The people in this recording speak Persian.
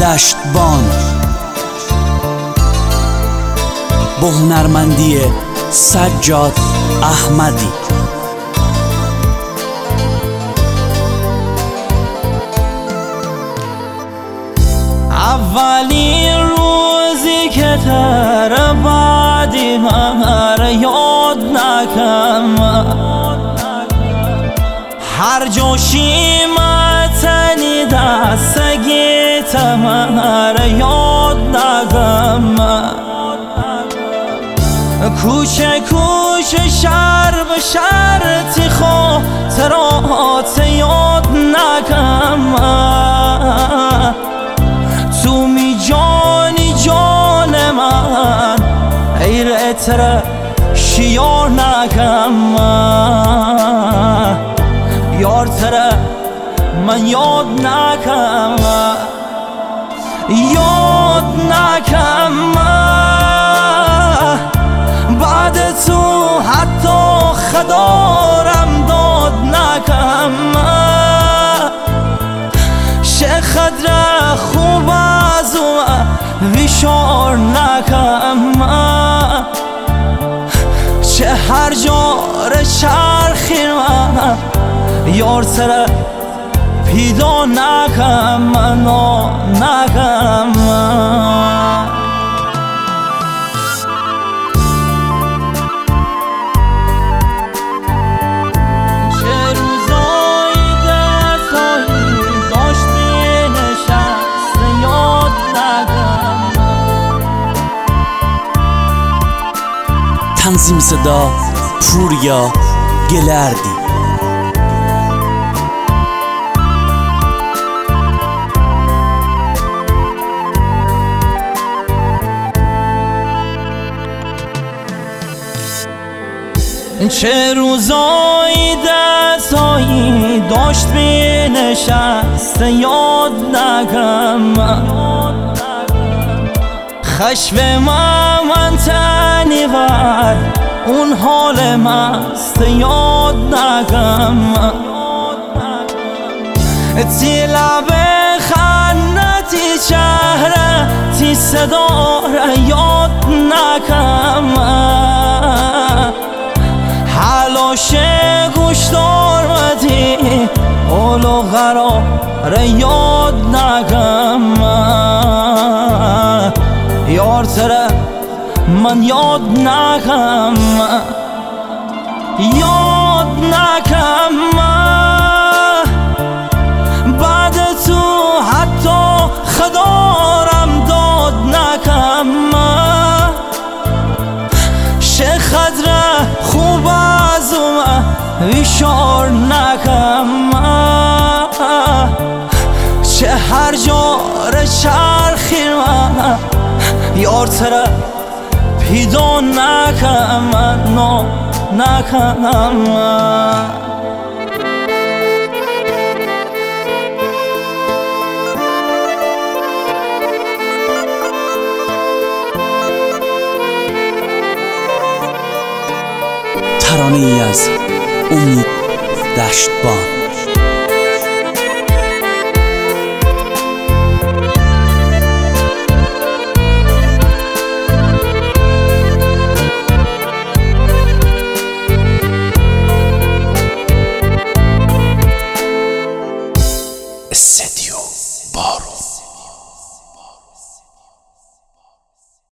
دشتبان با هنرمندی سجاد احمدی. اولین روزی که تر بعدی من یاد نکم، هر جوشی متنی دستگی تمر یاد نگم، کوچه کوچه شهر به شرطی خاطرات یاد نگم، تو می جانی جان من ایرتر شیار نگم، یارتر من یاد نکم، یاد نکم بعد تو حتی خدارم داد نکم، چه خدر خوب از او ویشار نکم، چه هر جار چرخی من یار سر پیدا نکم، منو نکم. تنظیم صدا پوریا گلردی. چه روزایی دستایی داشت می نشست یاد نگم، خشم من تنی بر اون حال مست یاد نگم، تی لب خندتی چهره تی صدا را یاد نگم، حلاش گوش دارمدی اولو قرار یاد نگم، یارتره من یاد نکم، یاد نکم بعد تو حتی خدارم داد نکم، چه خدر خوب از او ویشار نکم، چه هر جار چرخی من یارتر پیدا نکم، منو نکم. ترانه ای از امید دشتبان.